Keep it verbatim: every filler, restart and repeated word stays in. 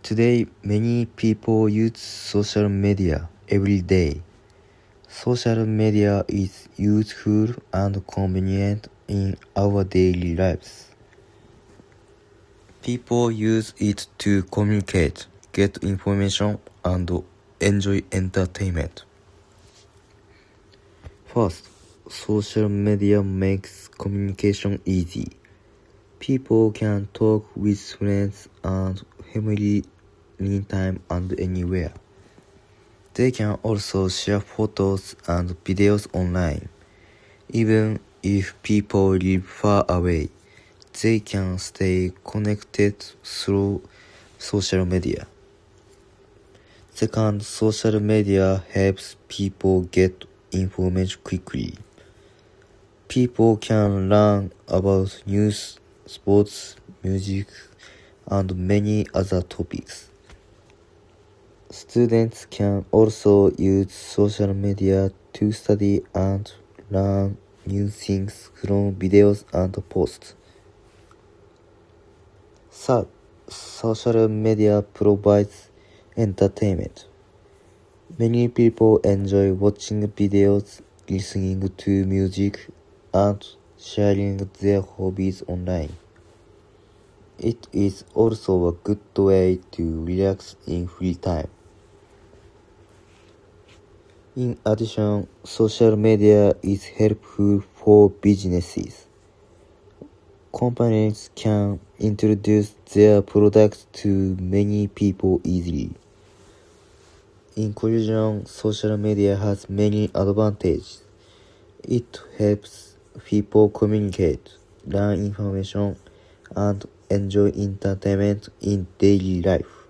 Today, many people use social media every day. Social media is useful and convenient in our daily lives. People use it to communicate, get information, and enjoy entertainment. First, social media makes communication easy. People can talk with friends and family anytime and anywhere. They can also share photos and videos online. Even if people live far away, they can stay connected through social media. Second, social media helps people get information quickly. People can learn about news, sports, music, and many other topics. Students can also use social media to study and learn new things from videos and posts. Third, social media provides entertainment. Many people enjoy watching videos, listening to music, and sharing their hobbies online. It is also a good way to relax in free time. In addition, social media is helpful for businesses. Companies can introduce their products to many people easily. In conclusion, social media has many advantages. It helps people communicate, learn information, and enjoy entertainment in daily life.